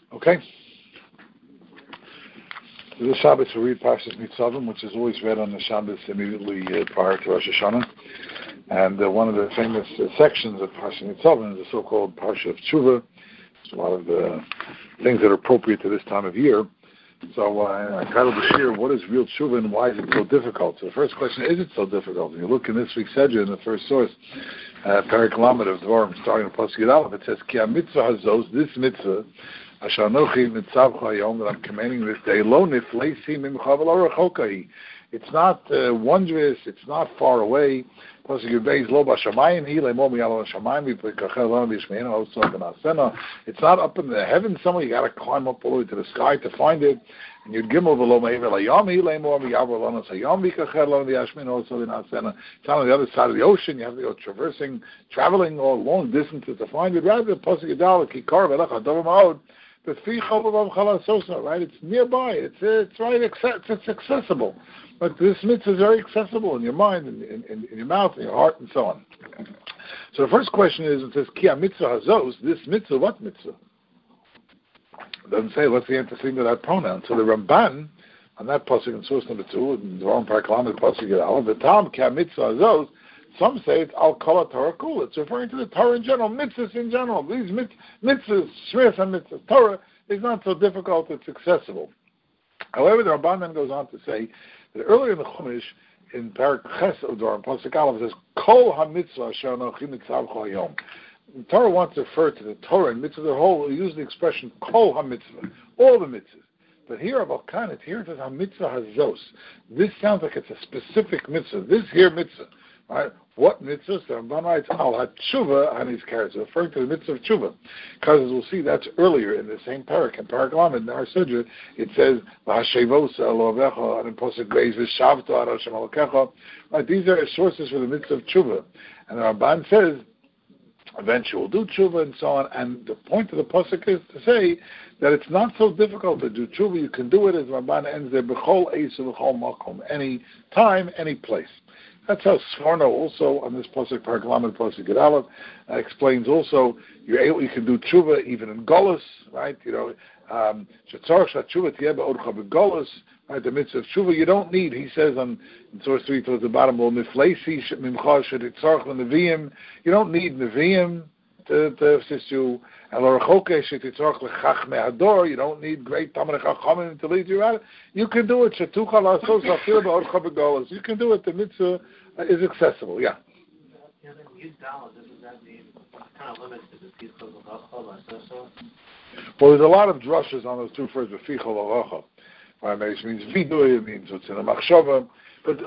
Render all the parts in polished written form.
Okay. This Shabbos we read Parshas Nitzavim, which is always read on the Shabbos immediately prior to Rosh Hashanah. And one of the famous sections of Parshas Nitzavim is the so-called Parsha of Tshuva. There's a lot of things that are appropriate to this time of year. So I titled the shir, what is real Tshuva and why is it so difficult? So the first question, is it so difficult? If you look in this week's Sedra, in the first source, Perek Lamed of Dvarim, starting with Pasuk Yud Aleph, it says, Ki ha-mitzvah hazos, this mitzvah, Asher Anochi Nitzavcha Hayom, that I'm commanding this day, Lo nifleisi mimcha v'lo rechokai. It's not wondrous, it's not far away. Pasuk Yud Beis, Lo b'shamayim hi le'mo miyalo b'shamayim v'pekachel lanu b'yishmeinu oso v'nasena. It's not up in the heavens somewhere, you got to climb up all the way to the sky to find it. And Yud Gimel v'lo me'ever la'yom hi le'mo miyalo lanu sayom v'pekachel lanu b'yishmeinu oso v'nasena. It's not on the other side of the ocean, you have to go traveling all long distances to find it. Rather, Pasuk Yud Aleph, Ki kar v'lecha dov ma'od. Right? It's nearby. It's right. It's accessible. But this mitzvah is very accessible in your mind, in your mouth, in your heart, and so on. So the first question is, it says, Ki ha-mitzvah hazos, this mitzvah, what mitzvah? It doesn't say, what's the antecedent of that pronoun? So the Ramban, on that pasuk in source number 2, in the wrong paragraph, the pasuk Yud Aleph, the tam ki ha-mitzvah hazos, some say it's al-kol ha-Torah kula. It's referring to the Torah in general, mitzvahs in general. These mitzvahs, shmiras and mitzvahs, Torah is not so difficult, it's accessible. However, the Ramban then goes on to say that earlier in the Chumash, in Parak Ches of Dvarim, Pasuk Aleph, it says, Kol ha-mitzvah asher anochi nitzavcha hayom. The Torah wants to refer to the Torah and mitzvah, the whole, use the expression Kol ha-mitzvah, all the mitzvahs. But here, about Kanit, here it says ha-mitzvah hazos. This sounds like it's a specific mitzvah. This here mitzvah. Right? What mitzvah? The Ramban writes al ha-tshuva and his carrots, referring to the mitzvah of tshuva. Because as we'll see, that's earlier in the same parak. In Parak Lamed, in our Sedra, it says v'hashevosa elovecha and in Pasuk Beis v'shavta ad Hashem Elokecha. Right? These are sources for the mitzvah of tshuva. And the Ramban says eventually we'll do tshuva and so on. And the point of the pasuk is to say that it's not so difficult to do tshuva. You can do it, as Ramban ends there, b'chol eis v'chol makom, any time, any place. That's how Sforno also on this pasuk Parak Lamed pasuk Yud Aleph explains also you can do tshuva even in Golus, right? You know, shetzarach tshuva tiyeh ba'odcha b'Golus, right? The mitzvah of tshuva you don't need. He says in source 3 towards the bottom, well nifleisi mimcha shetzarach l'neviim. You don't need neviim to assist you. And l'rechoke shetzarach l'chachmei hador. You don't need great Talmidei Chachamim to lead you out. You can do it. Shetucha la'asos afil ba'odcha b'Golus. You can do it. The mitzvah is accessible, yeah. Yeah, then Yud Dalet, doesn't that mean kind of limits to the people of Chol? Well, there's a lot of drushes on those two phrases, Fichol Aracha. Right, it means Vidui, it means it's in a Machshava. But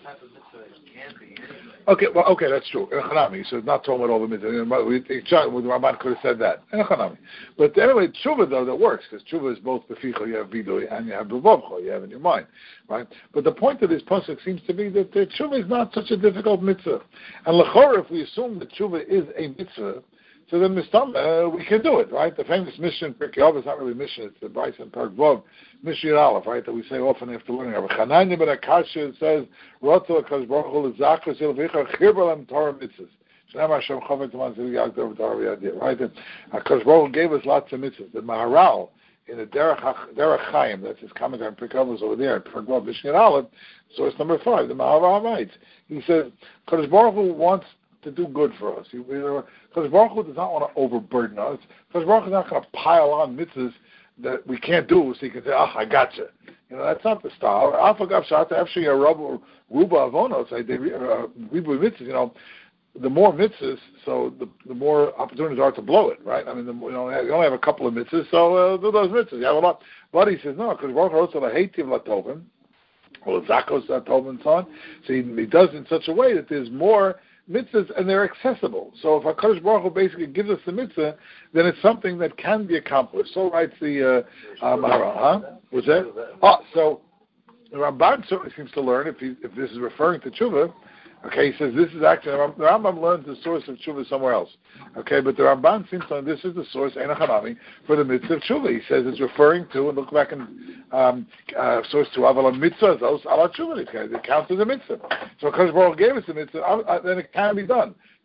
okay, that's true. In Hanami, so it's not talking about all the mitzvahs. With Ramban could have said that. In Hanami. But anyway, tshuva though, that works, because tshuva is both beficha, you have vidui, and you have bevavcha, you have in your mind, right? But the point of this pasuk seems to be that tshuva is not such a difficult mitzvah. And l'chor, if we assume that tshuva is a mitzvah, so then we can do it, right? The famous mission, Pirkei Avos, is not really mission, it's the Bryce and Parak Vav, Mission Aleph, right, that we say often after learning. Rabbi Chananya ben Akashya says, Rotzel HaKadosh Baruch Hu l'zachos yilvicha chirbalem Torah mitzvahs. Shnei Hashem chavet t'man zivig yagdor v'Torah v'yadir, right? HaKadosh Baruch Hu gave us lots of mitzvahs. The Maharal, in the Derech Chaim, that's his commentary on Pirkei Avos over there, Parak Vav, Mission Aleph, source number 5, the Maharal writes, he says, HaKadosh Baruch Hu wants to do good for us. Because Baruch Hu does not want to overburden us. Because Baruch Hu is not going to pile on mitzvahs that we can't do, so you can say, I gotcha. You know, that's not the style. You know, the more mitzvahs, so the more opportunities are to blow it, right? I mean, you only have a couple of mitzvahs, so do those mitzvahs. You have a lot. But he says, no, because Baruch Hu also hates him latovim, or zakos latovim and so on. So he does it in such a way that there's more mitzvahs and they're accessible. So if HaKadosh Baruch Hu basically gives us the mitzvah, then it's something that can be accomplished. So writes the Maharal. What's that? So the Ramban certainly seems to learn, if this is referring to tshuva, okay, he says this is actually, the Rambam learns the source of tshuva somewhere else. Okay, but the Ramban seems to, this is the source, Ein HaChanami, for the mitzvah of tshuva. He says it's referring to, and look back in source 2, Aval mitzvah, those ala tshuva, it counts as a mitzvah. So because Baruch gave us the mitzvah, then it can be done.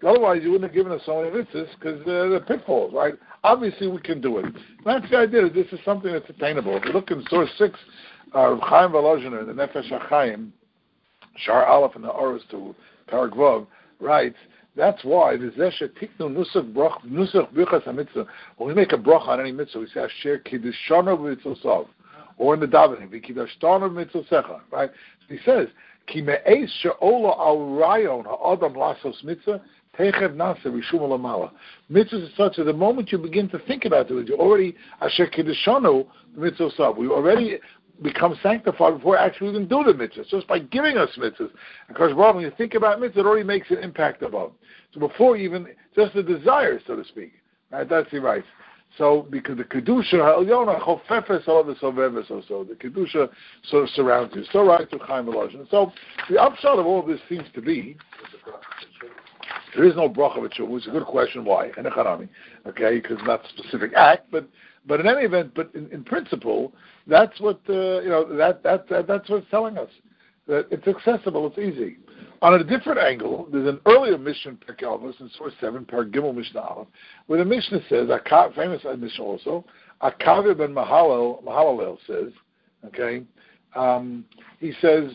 Otherwise, you wouldn't have given us so many mitzvahs because the pitfalls, right? Obviously, we can do it. And that's the idea. This is something that's attainable. If you look in source 6, Chaim Volozhiner, the Nefesh HaChaim, Shar Aleph and the Oros to Parak Vav, writes, that's why the Zesha Tiknu Nusach Birchas HaMitzvah, when we make a bracha on any mitzvah, we say Asher Kiddushanu B'Mitzvosav, or in the davening, V'Kiddushanu B'Mitzvosecha, right? He says, Ki Me'ez She'ola Al Rayon Ha'adam Lasos Mitzvah, Techev Nasa Rishum Alamala. Mitzvahs is such that the moment you begin to think about it, you already Asher Kiddushanu B'Mitzvosav. We already become sanctified before actually even do the mitzvahs. Just by giving us mitzvahs. Because when you think about mitzvahs, it already makes an impact above. So before even, just the desire, so to speak. Right? That's the right. So, because the Kedusha, Ha'elyona, Chofefes, all of the Soveves, so the Kedusha sort of surrounds you. So right to Chaim Volozhin. So, the upshot of all of this seems to be, there is no bracha of tshuva. It's a good question. Why? And a okay, because it's not a specific act, but in any event, but in principle, that's what that's what it's telling us. That it's accessible, it's easy. On a different angle, there's an earlier mission, Pirkei Avos, in source 7, Par Gimel Mishnah Aleph, where the Mishnah says, famous Mishnah also, Akavir ben Mahalalel says, okay, he says,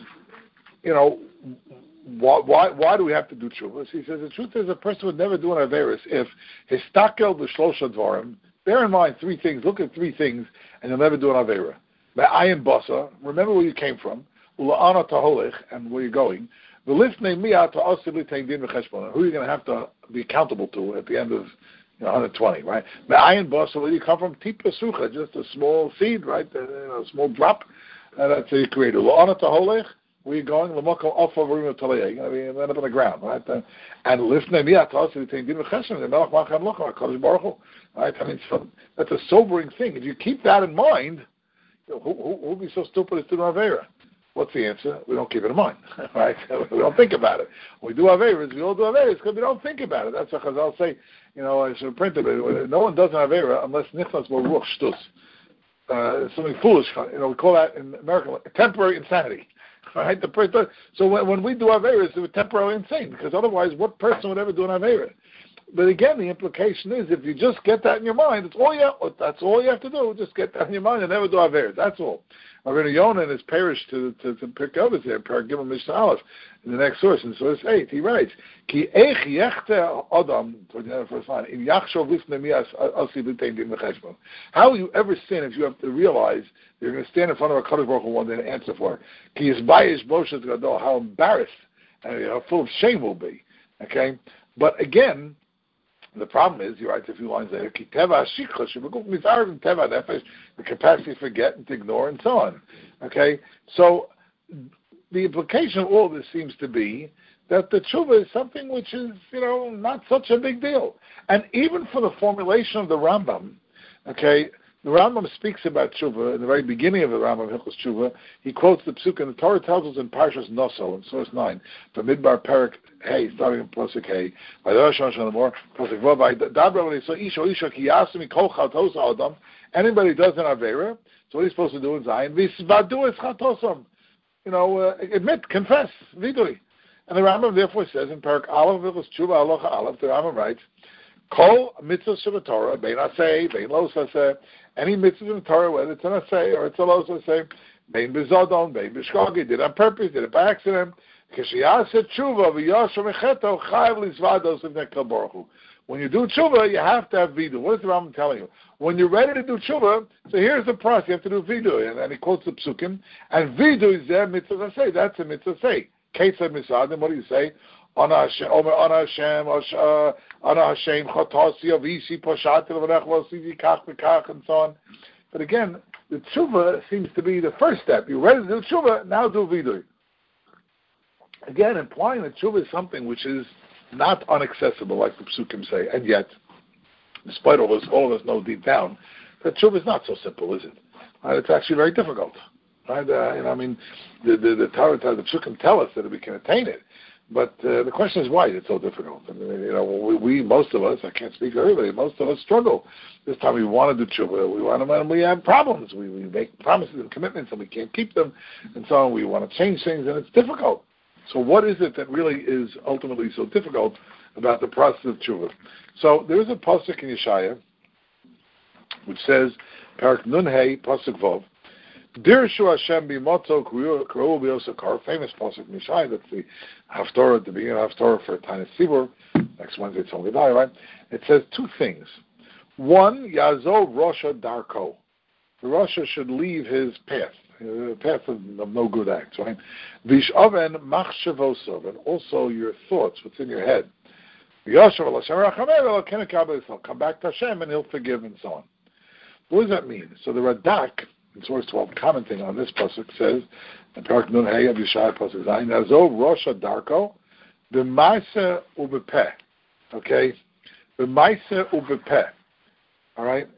why do we have to do tshuvas? He says the truth is a person would never do an averis if histakel b'shlosha dvarim. Bear in mind 3 things. Look at 3 things, and you'll never do an avera. Me'ayin basa. Remember where you came from. Ula'ana taholech, and where you're going. V'lifnei miyah ta'asib l'tein din v'cheshbon. Who are you going to have to be accountable to at the end of 120, right? Me'ayin basa. Where you come from? Tipa sucha, just a small seed, right? A small drop. That's how you create. Ula'ana taholech. Where are you going? L'mokal ofa v'rim talei. You're going to end up on the ground, right? And lifnei miyah ta'asib l'tein din v'cheshbon. The melech machem locha, HaKadosh Baruch Hu. Right? I mean, so that's a sobering thing. If you keep that in mind, who would be so stupid as to do Avera? What's the answer? We don't keep it in mind, right? We don't think about it. When we do Averas, we all do Averas because we don't think about it. That's what Chazal say. I should have printed it. No one does an Avera unless Nichnas Bo Ruch Shtus. Something foolish. We call that in American temporary insanity. Right? So when we do Averas, we're temporarily insane because otherwise, what person would ever do an Avera? But again, the implication is if you just get that in your mind, that's all you have to do. Just get that in your mind and never do Averas. That's all. Rabbeinu Yonah in his parish to pick up his there, Parag Gimel Mishnah Aleph, in the next source, in source 8, he writes, Ki eich yechte adam, toward the end of the first line, im yachshov lifnei miyas asi b'tein din v'cheshbon. How will you ever sin if you have to realize you're going to stand in front of a Kadosh Baruch Hu one day and answer for it? Ki yisbayish boshes gadol, how embarrassed and full of shame will be. Okay? But again, the problem is, he writes a few lines later, the capacity to forget and to ignore and so on. Okay? So, the implication of all this seems to be that the tshuva is something which is, not such a big deal. And even for the formulation of the Rambam, okay, the Rambam speaks about tshuva in the very beginning of the Rambam Hilchos Tshuva. He quotes the psuk, and the Torah tells us in Parshas Nosel, in source 9, from Midbar Perak Hey, starting in Pasuk Hey, by the Rosh Hashanah more, Pasuk Vav, by Dabra, so Isha Ki Yasmi Kol Chatos Adam. Anybody does an Avera, so what he's supposed to do in Zion, Visvadu es Chatosam. Admit, confess, vidui. And the Rambam therefore says in Perak Aleph Hilchos Tshuva Halacha Aleph, the Rambam writes, Kol mitzvah of Torah, bein aseh, bein lo aseh, any mitzvah in the Torah, whether it's an aseh or it's a lo aseh, bein bezodon, bein b'shkogi, did it on purpose, did it by accident, k'shiyaseh tshuva v'yosher mecheto chayav lizvados of Nekal Baruch Hu. When you do tshuva, you have to have vidu. What is the Rambam telling you? When you're ready to do tshuva, so here's the process, you have to do vidu. And then he quotes the psukim, and vidu is there mitzvah aseh, that's a mitzvah aseh. Kesed misadim, what do you say? Ana Hashem, Chotasi Avisi Poshatil V'Nechvosisi Kach V'Kach, and so on. But again, the tshuva seems to be the first step. You're ready to do tshuva, now do vidui. Again, implying that tshuva is something which is not inaccessible, like the psukim say, and yet, despite all of us know deep down that tshuva is not so simple, is it? It's actually very difficult. Right? The Torah, the psukim tell us that we can attain it. But the question is, why is it so difficult? I mean, we most of us, I can't speak for everybody, most of us struggle. This time we want to do tshuva, we have problems. We make promises and commitments and we can't keep them, and so on. We want to change things and it's difficult. So what is it that really is ultimately so difficult about the process of tshuva. So there is a pasuk in Yeshaya which says, Parak Nun Hey, pasuk Vov, Dirshu Hashem b'moto k'ru b'yosakar, famous pasuk in Yeshaya. That's the haftorah at the beginning of haftorah for Tanis Sibur. Next Wednesday it's only die, right? It says two things. One, Yazo Rosha Darko. The Rasha should leave his path, the path of no good acts, right? Vishaven machshavosov, and also your thoughts, what's in your head. Come back to Hashem and He'll forgive and so on. What does that mean? So the Radak, in source 12, commenting on this pasuk, says, in Parak Nun Hey of Yeshaya pasuk Zayin, Yazo Rosha Darko, b'maisa ubepeh. Okay, b'maisa ubepeh. All right.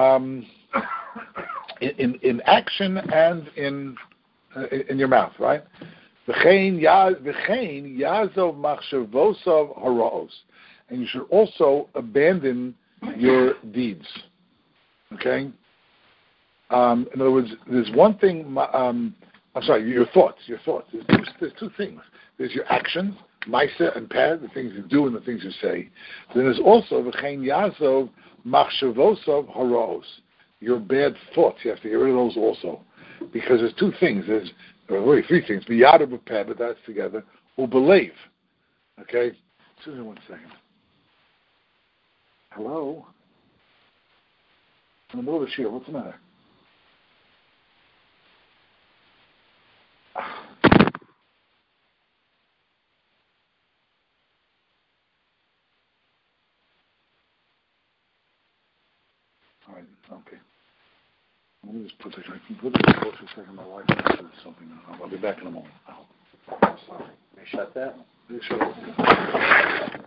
In action and in your mouth, right? V'chein yazov machshavosov haraos, and you should also abandon your deeds. Okay. In other words, there's one thing. Your thoughts. There's two things. There's your actions, ma'aseh and peh, the things you do and the things you say. Then there's also v'chein yazov machshavosov haraos, your bad thoughts. You have to get rid of those also, because there's two things. There's really three things. B'yad b'peh, but that's together. U'believe. Okay. Susan, 1 second. Hello. In the middle of the shir, what's the matter? All right. Okay. Let me just put this. I can put this close for a second. My wife wants to do something. I'll be back in a moment. Sorry. May I shut that? Shut up.